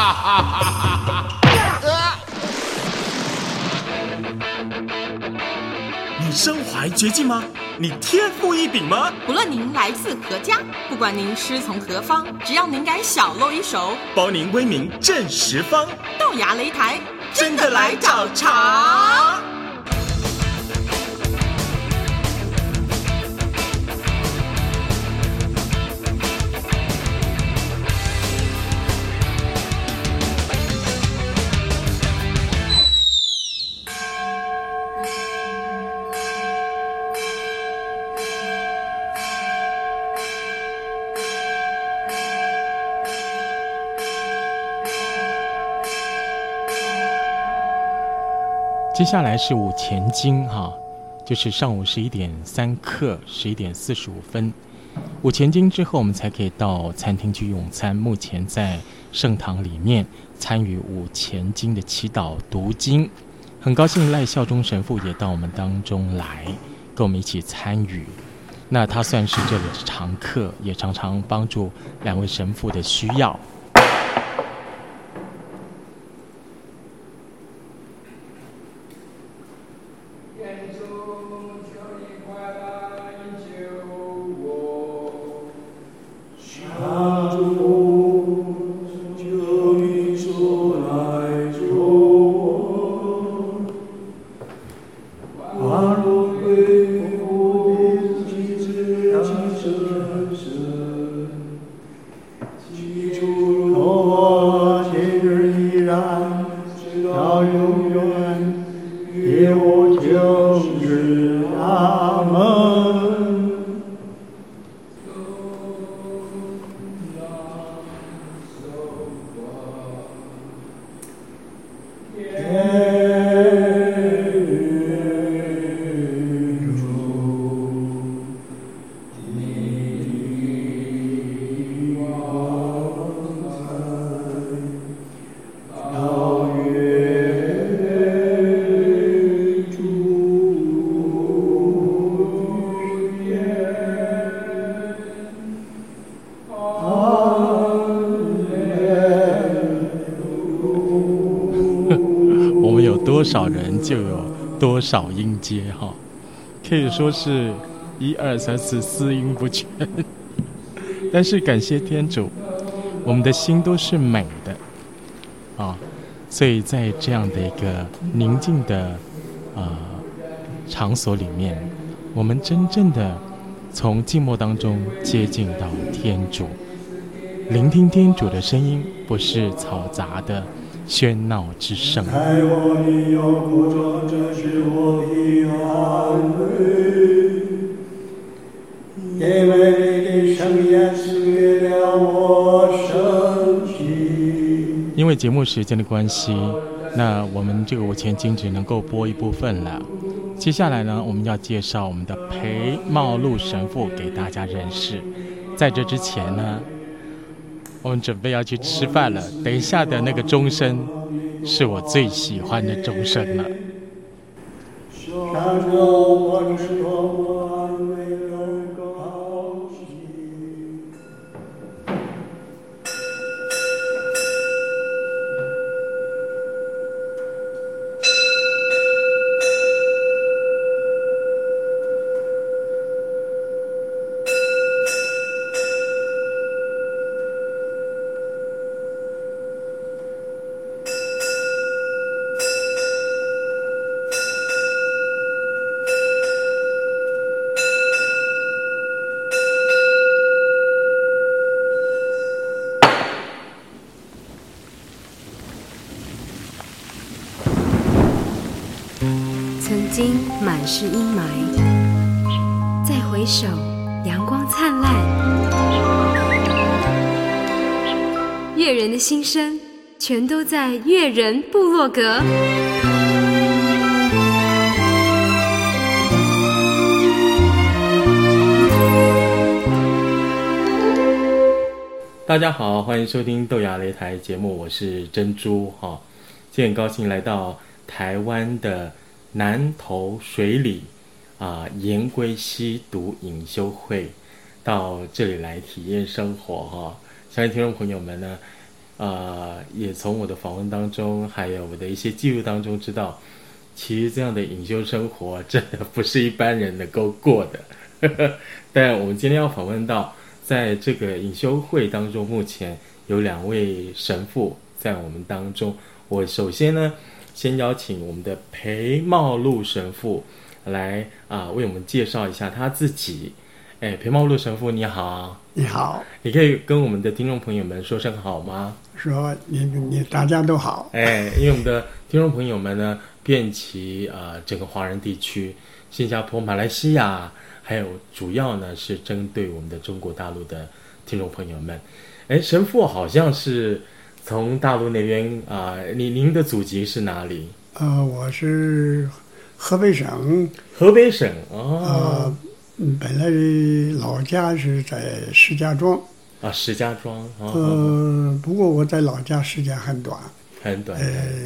你身怀绝技吗？你天赋异禀吗？ 不论您来自何家，不管您师从何方，只要您敢小露一手， 包您威名震十方。 豆芽擂台真的来找茬。 接下来是午前经哈，就是上午11点3刻11点45分，午前经之后我们才可以到餐厅去用餐。目前在圣堂里面参与午前经的祈祷读经，很高兴赖孝忠神父也到我们当中来跟我们一起参与。那他算是这里的常客，也常常帮助两位神父的需要。多少人就有多少音阶哈，可以说是1、2、3、4四音不全。但是感谢天主，我们的心都是美的啊，所以在这样的一个宁静的场所里面，我们真正的从静默当中接近到天主，聆听天主的声音，不是嘈杂的喧闹之声。 爱我的有苦中，这是我的安慰，因为你的圣言赐给了我生气。 因为节目时间的关系，那我们这个午前经只能够播一部分了。接下来呢，我们要介绍我们的裴茂禄神父给大家认识。在这之前呢，我们准备要去吃饭了，等一下的那个钟声是我最喜欢的钟声了。 曾经满是阴霾，再回首，阳光灿烂。悦人的心声，全都在悦人部落格。 大家好，欢迎收听豆芽擂台节目，我是珍珠哈。今天很高兴来到台湾的南投水里盐归溪读隐修会，到这里来体验生活哈。相信听众朋友们呢， 也从我的访问当中，还有我的一些记录当中知道，其实这样的隐修生活真的不是一般人能够过的。但我们今天要访问到，在这个隐修会当中，目前有2位神父在我们当中。我首先呢，先邀请我们的裴茂禄神父来为我们介绍一下他自己。裴茂禄神父你好。 你好， 你可以跟我们的听众朋友们说声好吗？ 说你大家都好。 因为我们的听众朋友们呢，遍及整个华人地区，新加坡、马来西亚，还有主要呢是针对我们的中国大陆的听众朋友们。神父好像是从大陆那边您的祖籍是哪里？ 我是河北省。 河北省本来老家是在石家庄。 石家庄。 不过我在老家时间很短。 很短。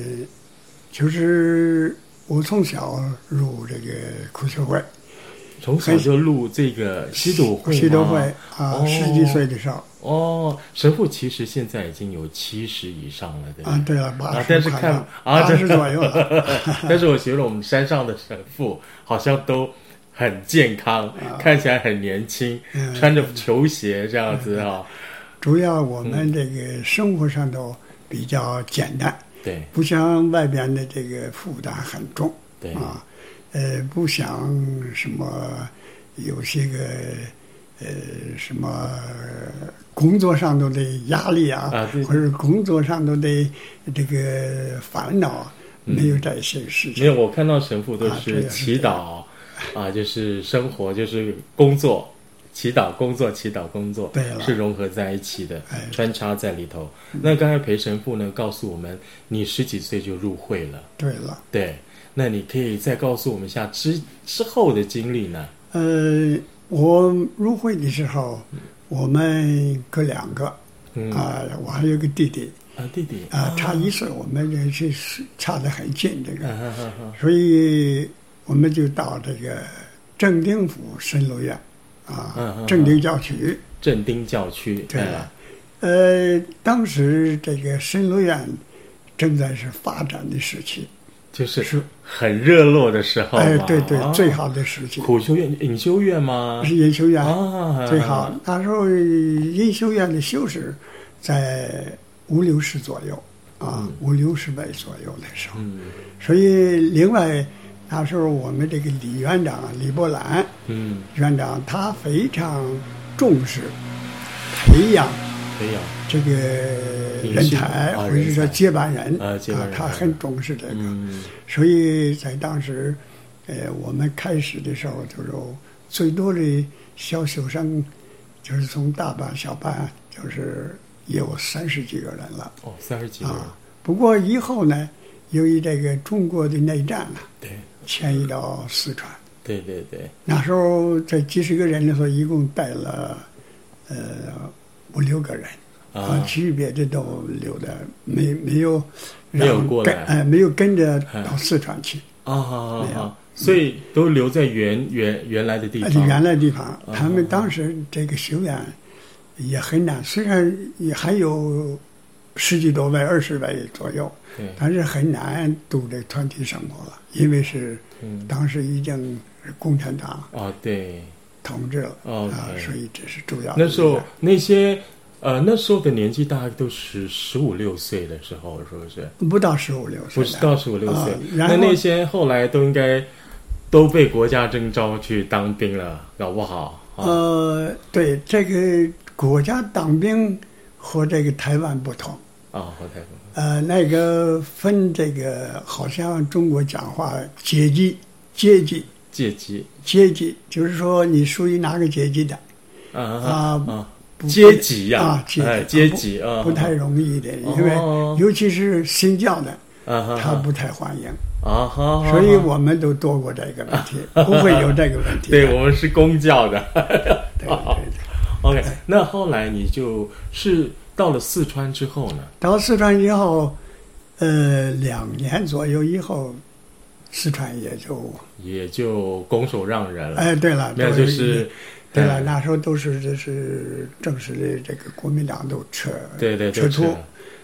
就是我从小入这个苦修会。 从小就入这个吸毒会吗？ 吸毒会10几岁的时候。 神父其实现在已经有70以上了，对吧？ 对了，80， 但是看 80左右了。 但是我觉得我们山上的神父好像都很健康，看起来很年轻，穿着球鞋这样子主要我们这个生活上都比较简单， 对， 不像外边的这个负担很重， 对不像什么有些个什么工作上都得压力或者工作上都得这个烦恼，没有这些事情。 没有，我看到神父都是祈祷就是生活就是工作，祈祷工作，祈祷工作， 对了， 是融合在一起的，穿插在里头。那刚才裴神父呢告诉我们，你10几岁就入会了。 对了， 对，那你可以再告诉我们一下之后的经历呢？ 我入会的时候，我们哥2个，我还有个弟弟。 弟弟差1岁，我们这是差得很近，这个，所以我们就到这个正定府神乐院正定教区。 正定教区， 对了。当时这个神乐院正在是发展的时期， 就是很热络的时候。 对，最好的时期。 苦修院、隐修院吗？ 是隐修院最好。那时候隐修院的修士在50、60左右，50、60位左右的时候。所以另外那时候我们这个李院长李伯兰院长，他非常重视培养这个人才，或者说接班人他很重视这个。所以在当时我们开始的时候，就是最多的小学生就是从大班小班就是也有30几个人了。 30几个人。不过以后呢，由于这个中国的内战对， 迁移到四川。 对。 那时候这几十个人里头，一共带了5、6个人其余别的都留的没有过来， 没有跟着到四川去没有， 所以都留在原来的地方。 原来地方，他们当时这个修院也很难，虽然也还有10几多位、20位左右，但是很难度这团体生活了，因为是当时已经是共产党统治了所以这是主要的。 那时候那时候的年纪大概都是15、16岁的时候，是不是？ 不到15、16岁， 不是到15、16岁。那些后来都应该都被国家征召去当兵了，搞不好。 对，这个国家当兵和这个台湾不同和台湾那个分这个，好像中国讲话阶级，就是说你属于哪个阶级的阶级阶级不太容易的，因为尤其是新教的他不太欢迎所以我们都躲过这个问题，不会有这个问题。 对，我们是公教的。 对。 OK， 那后来你就是到了四川之后呢？ 到四川以后，2年左右以后，四川也就拱手让人了。 对了， 那就是对了，那时候都是正式的这个国民党都撤出。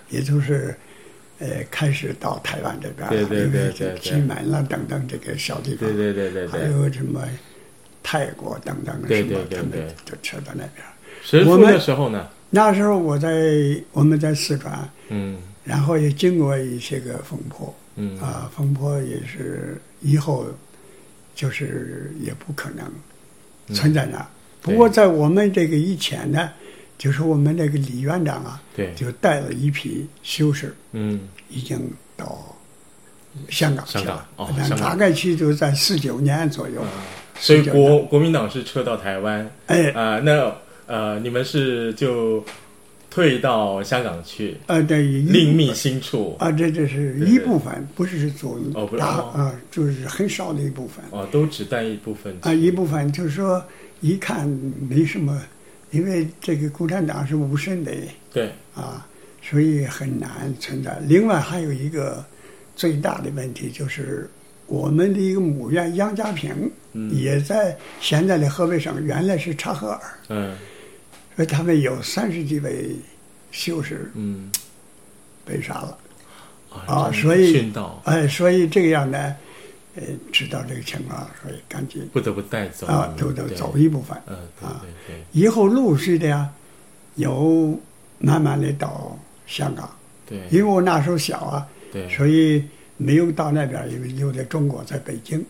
也就是开始到台湾这边， 对， 金门了等等这个小地方， 对， 还有什么泰国等等什么， 对， 他们就撤到那边。 神父那时候呢？ 那时候我们在四川，然后也经过一些个风波，风波也是以后就是也不可能存在那。不过在我们这个以前呢，就是我们那个李院长啊，就带了一批修士，已经到香港去了，大概去就在49年左右。 所以国民党是撤到台湾，你们是就退到香港去， 对， 另觅新处这是一部分，不是做就是很少的一部分， 都只带一部分一部分就是说一看没什么，因为这个共产党是无声的， 对所以很难存在。另外还有一个最大的问题就是我们的一个母院杨家坪，也在现在的河北省，原来是察合尔，所以他们有30几位修士，被杀了，所以所以这个样呢，知道这个情况，所以赶紧不得不带走都走一部分，以后陆续的呀，有慢慢的到香港，因为我那时候小所以没有到那边，因为留在中国，在北京，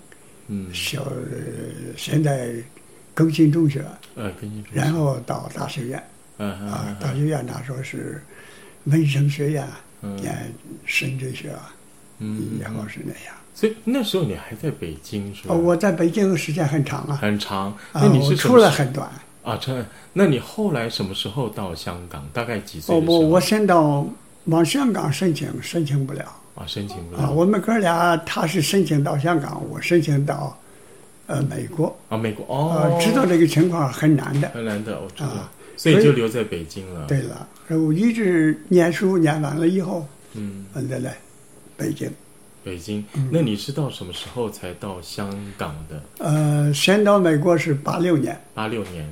现在更新中学，然后到大学院，大学院那时候是文生学院，深圳学，然后是那样。 所以那时候你还在北京是吧？ 我在北京时间很长很长。那你是出来很短那你后来什么时候到香港？大概几岁的时候？ 我先往香港申请不了。 申请不了。 我们哥俩，他是申请到香港，我申请到美国。 美国知道这个情况很难的， 我知道。所以就留在北京了。 对了，我一直念书念完了以后，再来北京。 那你是到什么时候才到香港的？ 先到美国是86年。 86年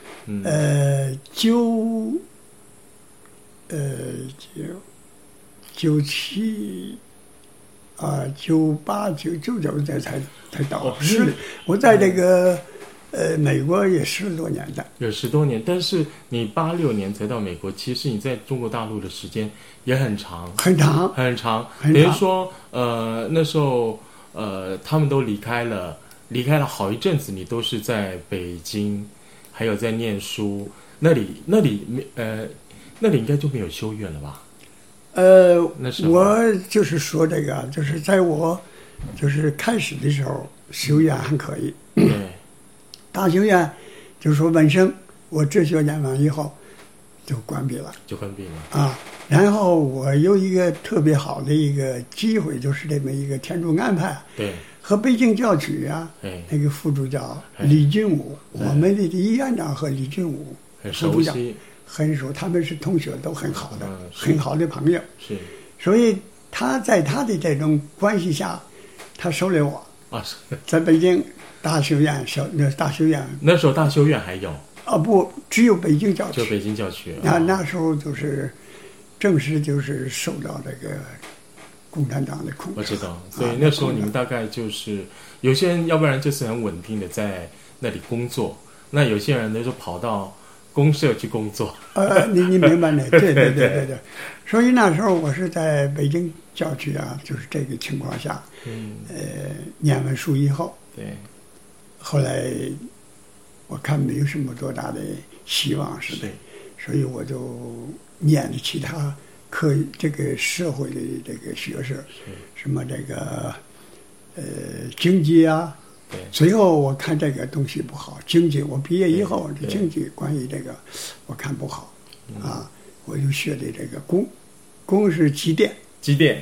9798、99这才到。我在这个美国也10多年的。 有10多年，但是你86年才到美国，其实你在中国大陆的时间也很长。等于说那时候他们都离开了好一阵子，你都是在北京，还有在念书。那里应该就没有修院了吧？ 我就是说这个，就是在我就是开始的时候，修院还可以。大修院就是说文生，我哲学念完以后就关闭了。然后我有一个特别好的一个机会，就是这么一个天主安排。和北京教区那个副主教李俊武，我们的第一院长和李俊武副主教很熟，他们是同学，都很好的，很好的朋友。所以他在他的这种关系下，他收留我。在北京大修院那时候大修院还有不， 只有北京教区。 就北京教区。 那时候就是正式就是受到这个共产党的控制。 我知道，所以那时候你们大概就是有些人，要不然就是很稳定的在那里工作，那有些人呢就跑到公社去工作。 你明白呢？对。所以那时候我是在北京教区就是这个情况下，念完书以后，后来我看没有什么多大的希望似的，所以我就念了其他这个社会的这个学士，什么这个经济最后我看这个东西不好，经济我毕业以后这经济关于这个我看不好我就学的这个工是机电， 机电。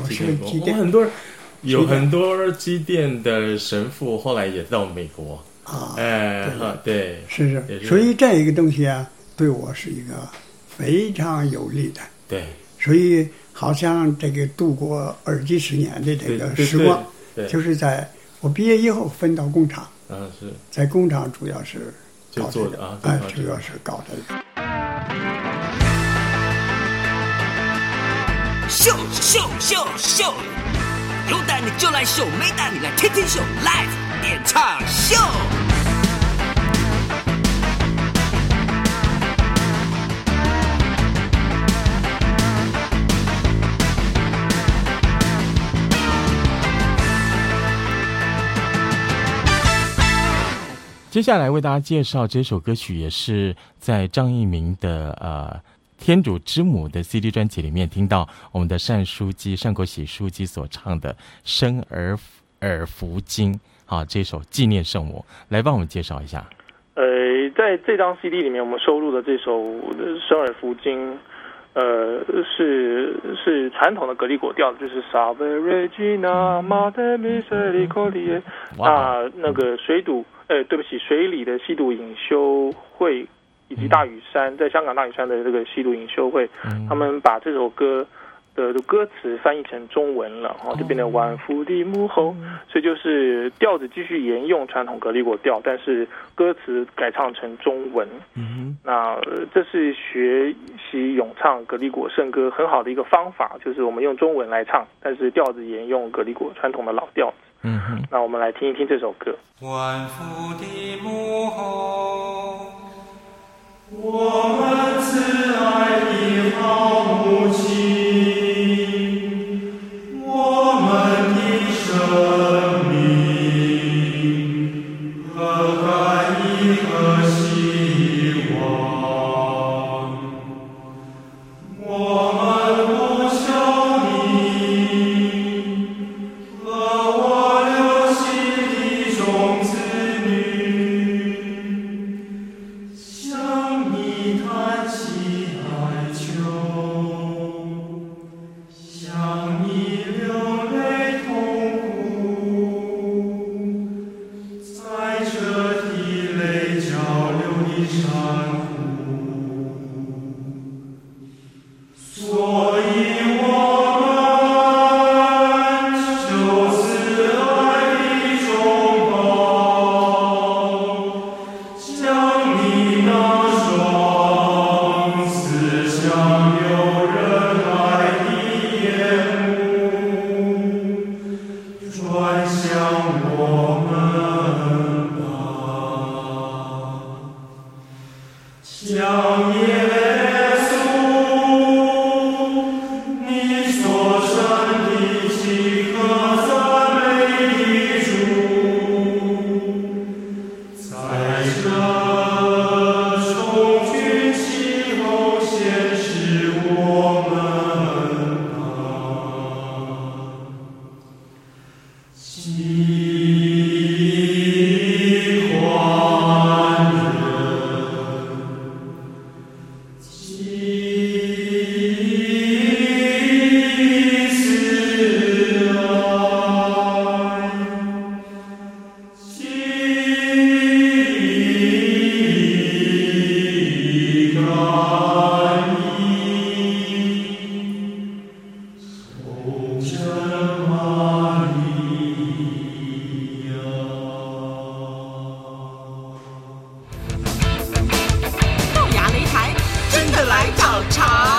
很多机电的神父后来也到美国对， 是，所以这一个东西对我是一个非常有利的。所以好像这个度过20几10年的这个时光，就是在我毕业以后分到工厂，在工厂主要是搞这个，主要是搞这个。 秀秀秀秀，有胆你就来秀，没胆你来天天秀 ，Live 点唱秀。 接下来为大家介绍这首歌曲，也是在张艺铭的天主之母的 CD 专辑里面听到我们的单国喜书记所唱的《生而福经》这首纪念圣母，来帮我们介绍一下。 在这张 CD 里面，我们收录的这首《生而福经》，是传统的格里果调，就是 Salve Regina Mater Misericordiae。那个水里的西笃隐修会以及大屿山，在香港大屿山的这个西笃隐修会，他们把这首歌的歌词翻译成中文了，就变成万福的母后，所以就是调子继续沿用传统格里果调，但是歌词改唱成中文。那这是学习咏唱格里果圣歌很好的一个方法，就是我们用中文来唱，但是调子沿用格里果传统的老调子。那我们来听一听这首歌。 万福的母后，我们慈爱的好母亲，我们的生命和甘义和希望，我们不孝你和我流血的众子女，向你弹起哀求，向你流泪痛苦，在这滴泪交流的山谷，所以我们就是爱的中宝，将你那双慈祥又仁爱的眼目转向我们吧，将耶稣你所生的几颗赞美的主，在这充军气候显示我们吧。喜欢人，其是爱，其甘义，从真玛利亚。 豆芽擂台真的来找茬。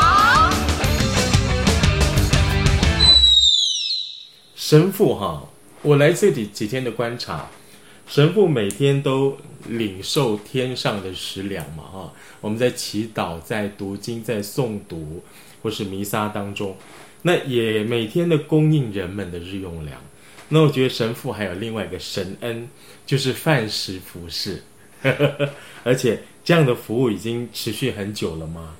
神父我来这里几天的观察，神父每天都领受天上的食粮嘛我们在祈祷，在读经，在诵读或是弥撒当中，那也每天的供应人们的日用粮。那我觉得神父还有另外一个神恩，就是饭食服侍而且这样的服务已经持续很久了吗？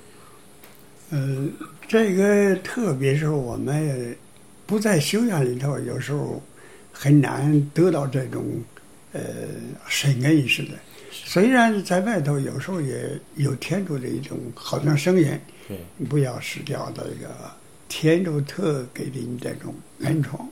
这个特别是我们不在修养里头，有时候很难得到这种神恩似的。虽然在外头有时候也有天主的一种好像声音，不要失掉这个天主特给的你这种恩宠。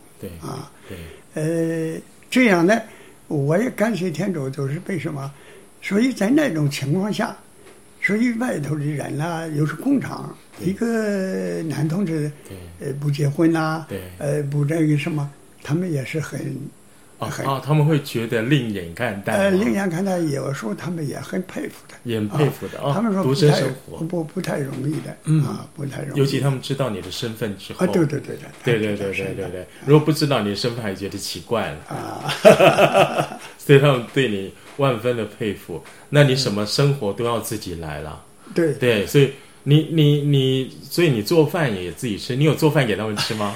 这样呢，我也感谢天主，就是为什么？所以在那种情况下，所以外头的人啦，又是工厂，一个男同志，不结婚啦，不这个什么，他们也是很他们会觉得另眼看待。 另眼看待，有时候他们也很佩服的， 也很佩服的他们说独身生活不太容易的，不太容易。 尤其他们知道你的身份之后， 对。 如果不知道你的身份，还觉得奇怪了所以他们对你万分的佩服。那你什么生活都要自己来了，对，所以所以你做饭也自己吃，你有做饭给他们吃吗？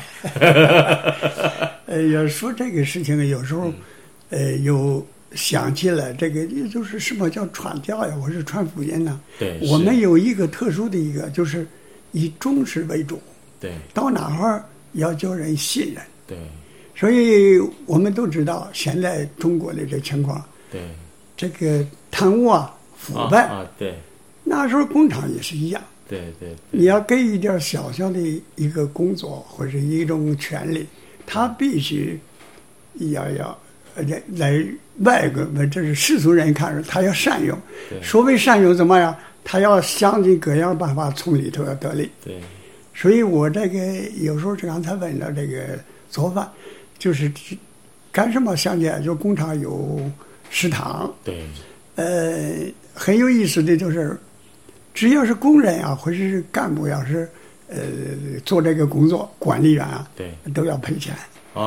要说这个事情，有时候，有想起来这个，就是什么叫传教呀？我是传福音呢。 对， 我们有一个特殊的一个，就是以忠实为主。 对， 到哪儿要叫人信任。 对， 所以我们都知道现在中国的这情况。 对， 这个贪污腐败对， 那时候工厂也是一样。 对， 你要给一点小小的一个工作或者一种权利，他必须要在外国，这是世俗人看着他要善用。所谓善用怎么样？他要想尽各样办法从里头要得利。 对， 所以我这个有时候刚才问到这个做饭，就是干什么想起来，就工厂有食堂。 对， 很有意思的就是。只要是工人或者是干部，要是做这个工作，管理员对， 都要赔钱。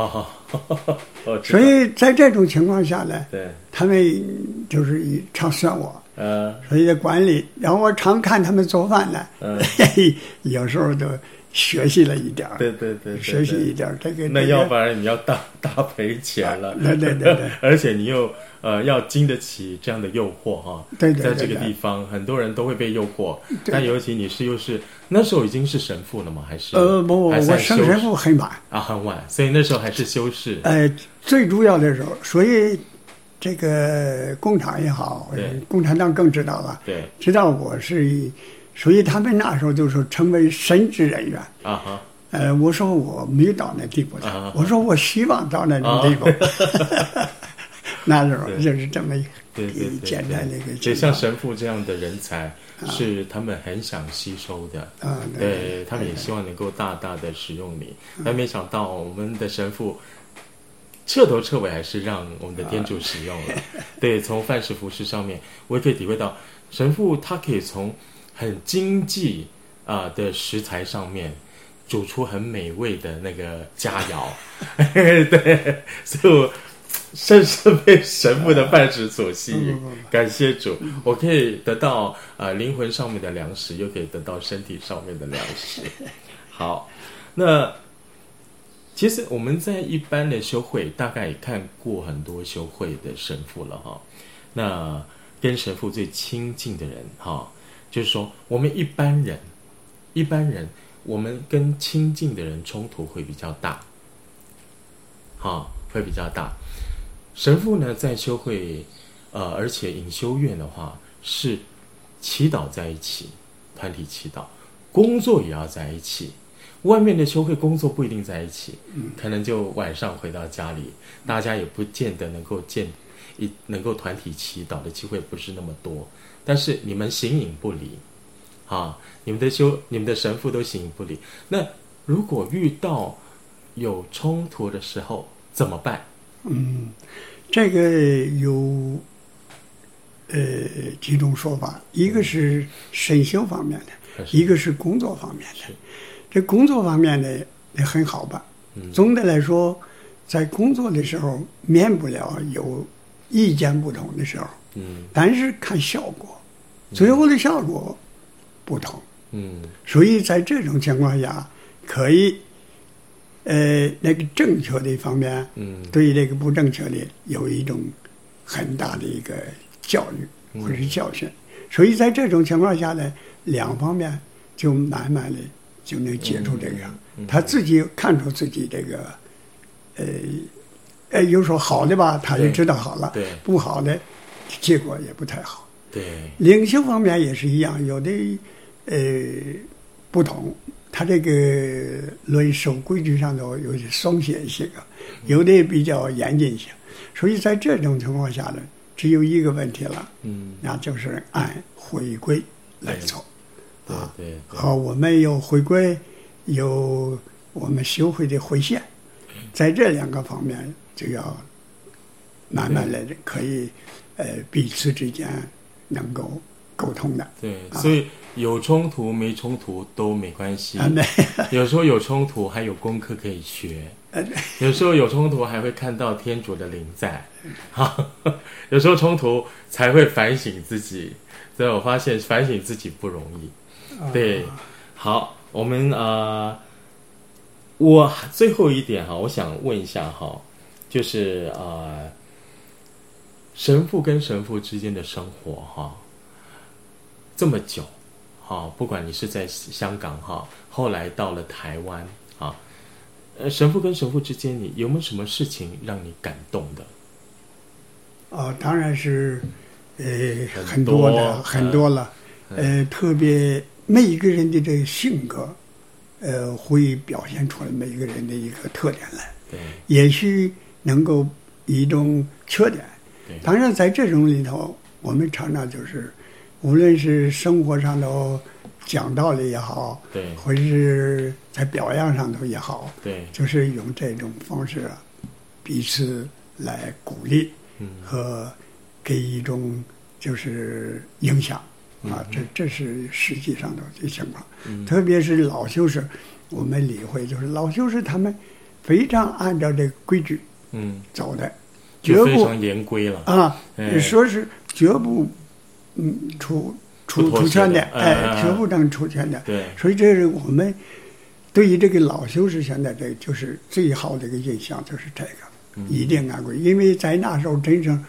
所以在这种情况下呢， 对， 他们就是常算我，所以在管理，然后我常看他们做饭呢，有时候都学习了一点， 对， 学习一点这个。 那要不然你要大赔钱了， 对， 而且你又要经得起这样的诱惑对， 在这个地方很多人都会被诱惑，但尤其你又是那时候已经是神父了吗？还是不，我升神父很晚很晚，所以那时候还是修士。 最主要的时候，所以这个共产也好，共产党更知道了， 对， 知道我是。所以他们那时候就说成为神职人员我说我没有到那地步我说我希望到那种地步那时候就是这么一简单的一个。 所以像神父这样的人才是他们很想吸收的对，他们也希望能够大大的使用你，但没想到我们的神父彻头彻尾还是让我们的天主使用了对，从饭食服饰上面我也可以体会到神父他可以从很经济的食材上面煮出很美味的那个佳肴对，所以我深深被神父的饭食所吸引感谢主，我可以得到灵魂上面的粮食，又可以得到身体上面的粮食好，那其实我们在一般的修会大概也看过很多修会的神父了那跟神父最亲近的人就是说我们一般人我们跟亲近的人冲突会比较大会比较大。神父呢在修会而且隐修院的话是祈祷在一起，团体祈祷，工作也要在一起，外面的修会工作不一定在一起可能就晚上回到家里，大家也不见得能够团体祈祷的机会不是那么多，但是你们形影不离你们的神父都形影不离。那如果遇到有冲突的时候怎么办？ 这个有几种说法，一个是身修方面的，一个是工作方面的。这工作方面的也很好办总的来说在工作的时候免不了有意见不同的时候但是看效果最后的效果不同所以在这种情况下可以那个正确的方面对这个不正确的有一种很大的一个教育或者是教训所以在这种情况下呢两方面就慢慢的就能接触这个他自己看出自己这个有时候好的吧他就知道好了不好的结果也不太好对， 领袖方面也是一样有的不同他这个论守规矩上头有些松懈一些有的比较严谨些所以在这种情况下呢只有一个问题了那就是按回归来做对我们有回归有我们修会的回献在这两个方面就要慢慢的可以彼此之间能够沟通的。 对，所以有冲突没冲突都没关系。有时候有冲突还有功课可以学，有时候有冲突还会看到天主的灵在，有时候冲突才会反省自己。所以我发现反省自己不容易。对，好，我们我最后一点我想问一下就是神父跟神父之间的生活这么久不管你是在香港后来到了台湾神父跟神父之间，你有没有什么事情让你感动的？ 当然是很多了，特别每一个人的这个性格，会表现出来每一个人的一个特点来。 对， 也许能够一种缺点。当然，在这种里头，我们常常就是，无论是生活上头讲道理也好， 对， 或者是在表扬上头也好， 对， 就是用这种方式彼此来鼓励，和给一种就是影响这是实际上的这情况。特别是老修士，我们理会就是老修士他们非常按照这个规矩走的。 就非常严规了说是绝不出圈的，绝不能出圈的。 对， 所以这是我们对于这个老修士现在这就是最好的一个印象，就是这个一定按规，因为在那时候真正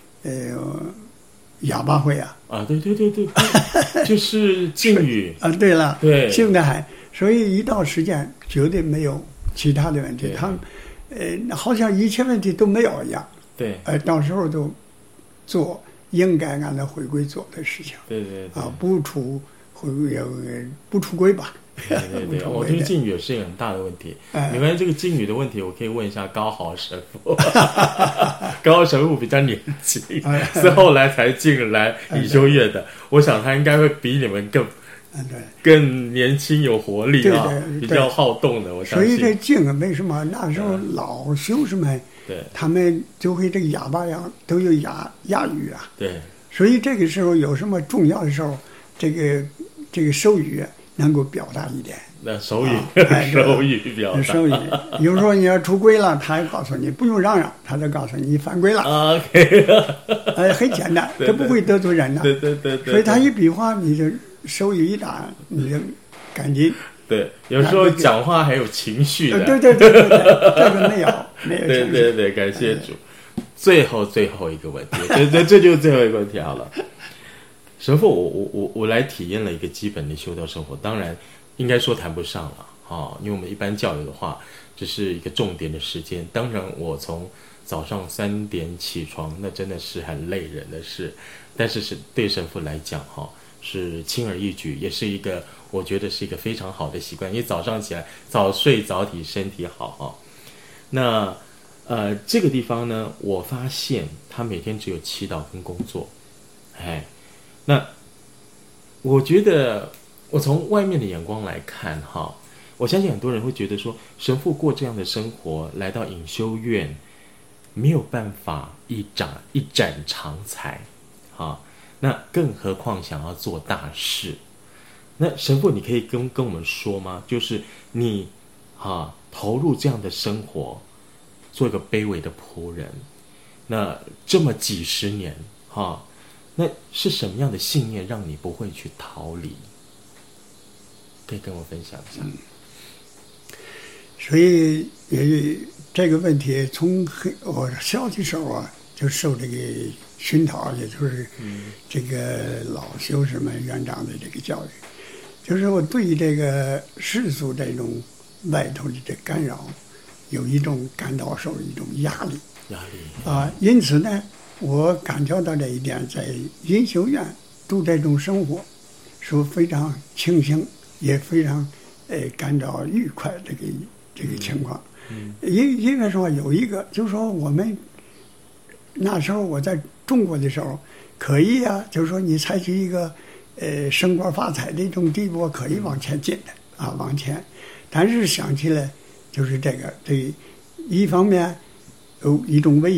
哑巴会对，就是禁语对了， 对， 禁的还，所以一到时间绝对没有其他的问题，他们好像一切问题都没有一样。 对， 到时候都做应该按照回归做的事情。 对， 不出轨吧。 对，我觉得禁语是一个很大的问题。没关系，这个禁语的问题，我可以问一下高豪神父。高豪神父比较年轻，是后来才进来隐修院的。我想他应该会比你们更年轻有活力比较好动的。我相信。 所以这禁为什么那时候老修士们？ 对， 他们就会这个哑巴样都有哑语对， 所以这个时候有什么重要的时候，这个手语能够表达一点。 那手语表达。 手语，比如说你要出轨了，他也告诉你不用嚷嚷，他就告诉你犯规了。 OK， 很简单，这不会得罪人的。 对。 所以他一比划，你就手语一打，你就赶紧。 对，有时候讲话还有情绪的。 对，这个没有。 对，感谢主。最后一个问题，这就是最后一个问题好了。神父，我来体验了一个基本的修道生活，当然应该说谈不上了因为我们一般教友的话，这是一个重点的时间。当然，我从早上3点起床，那真的是很累人的事，但是对神父来讲是轻而易举，也是一个我觉得是一个非常好的习惯，因为早上起来早睡早起身体好那这个地方呢，我发现他每天只有祈祷跟工作。那我觉得我从外面的眼光来看我相信很多人会觉得说，神父过这样的生活，来到隐修院没有办法一展长才那更何况想要做大事。那神父，你可以跟我们说吗？就是你投入这样的生活，做一个卑微的仆人，那这么几十年那是什么样的信念让你不会去逃离？可以跟我分享一下。 所以这个问题从我小的时候就受这个熏陶，也就是这个老修士们院长的这个教育，就是我对于这个世俗这种外头的这干扰，有一种感到受一种压力因此呢，我感觉到这一点，在隐修院度这种生活是非常庆幸，也非常感到愉快这个情况。因为说有一个，就是说我们那时候我在中国的时候，可以就是说你采取一个升官发财的一种地步，可以往前进的往前。但是想起来，就是这一方面有一种危险，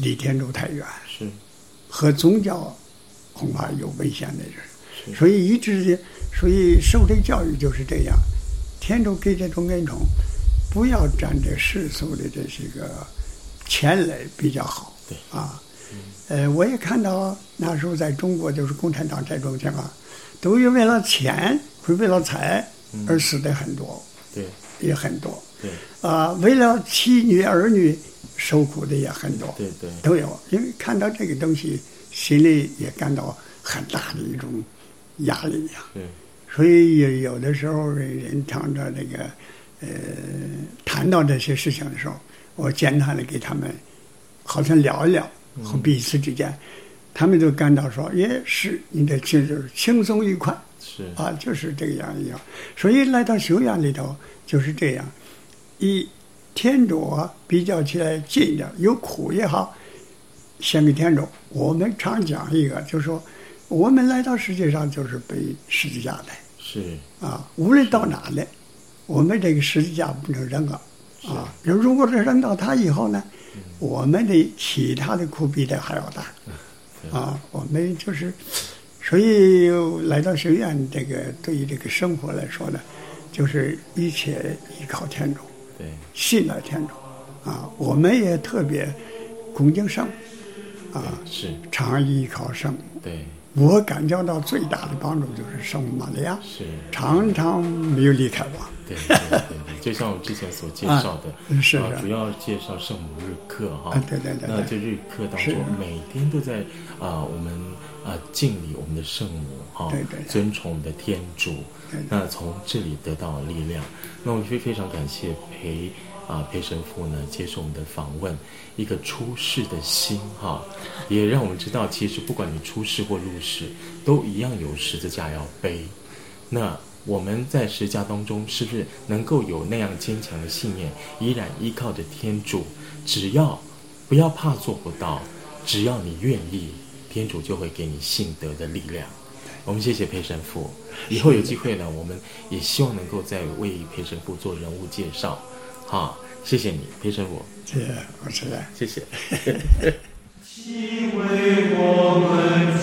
离天主太远， 是和宗教恐怕有危险的人，所以一直的，所以受这个教育就是这样，天主给这种恩宠，不要沾着世俗的这些个钱来比较好， 对啊，我也看到那时候在中国就是共产党这种情况，都是为了钱会为了财而死的很多， 对， 也很多， 对， 为了妻女儿女受苦的也很多， 对对， 都有。因为看到这个东西，心里也感到很大的一种压力呀。 对， 所以有的时候人常着这个谈到这些事情的时候，我简单的给他们好像聊一聊，和彼此之间，他们都感到说也是你的就是轻松愉快， 是啊，就是这样一样。所以来到修院里头就是这样，以天主比较起来近的，有苦也好，献给天主。我们常讲一个，就是说我们来到世界上就是背十字架的， 是啊，无论到哪里，我们这个十字架不能扔了啊。如果是扔到它以后呢，我们的其他的苦比这还要大啊。我们就是，所以来到学院，这个对于这个生活来说呢，就是一切依靠天主， 对， 信赖天主啊。我们也特别恭敬圣母啊， 是常依靠圣母。 对， 我感觉到最大的帮助就是圣母玛利亚， 是常常没有离开我。 对对对对，就像我之前所介绍的， 是主要介绍圣母日课哈。 对对对。 那这日课当中，每天都在我们敬礼我们的圣母哈， 对对， 尊崇我们的天主。那从这里得到力量。那我非常感谢裴神父呢接受我们的访问，一个出世的心哈，也让我们知道，其实不管你出世或入世，都一样有十字架要背。那我们在十字架当中，是不是能够有那样坚强的信念，依然依靠着天主？只要不要怕做不到，只要你愿意，天主就会给你信德的力量。我们谢谢裴神父，以后有机会呢，我们也希望能够再为裴神父做人物介绍。好，谢谢你，裴神父。 谢谢，我是谢谢。 请为我们